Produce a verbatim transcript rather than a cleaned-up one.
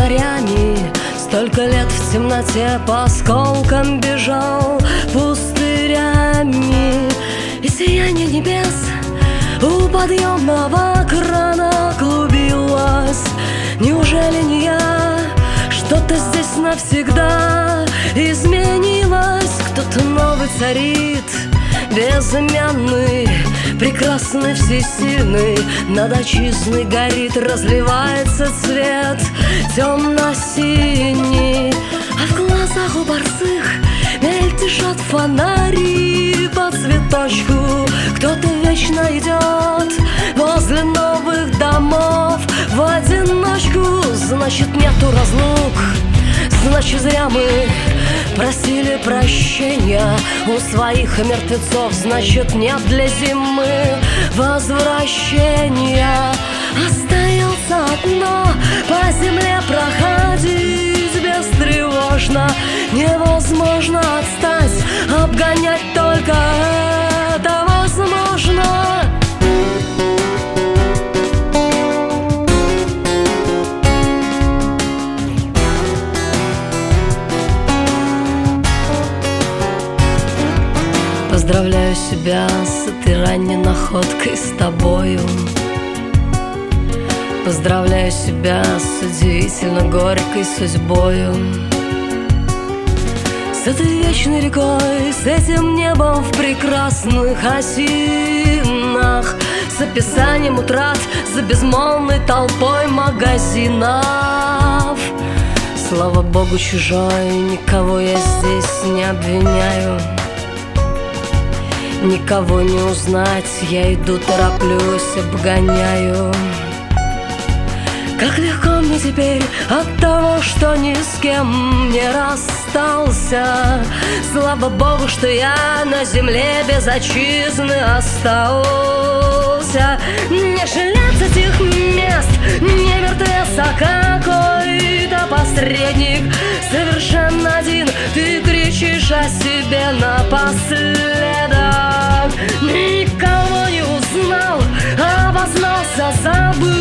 морями, столько лет в темноте по осколкам бежал пустырями. И сияние небес у подъемного крана клубилось. Неужели не я? Что-то здесь навсегда изменилось. Кто-то новый царит, безымянный, прекрасный, всесильный. Над отчизной горит, разливается цвет темно-синий. А в глазах у борзых мельтешат фонари по цветочку. Кто-то вечно идет возле новых домов в одиночку. Значит, нету разлук, значит, зря мы просили прощения у своих мертвецов. Значит, нет для зимы возвращения. Остается одно — по земле проходить бестревожно. Невозможно отстать, обгонять только это возможно. Поздравляю себя с этой ранней находкой с тобою. Поздравляю себя с удивительно горькой судьбою. С этой вечной рекой, с этим небом в прекрасных осинах, с описанием утрат, за безмолвной толпой магазинов. Слава Богу, чужой, никого я здесь не обвиняю. Никого не узнать, я иду, тороплюсь, обгоняю. Как легко мне теперь от того, что ни с кем не расстался. Слава Богу, что я на земле без отчизны остался. Не жалеться этих мест, не мертвец, а какой-то посредник. Совершенно один ты кричишь о себе напоследок. Никого не узнал, обознался, забыл.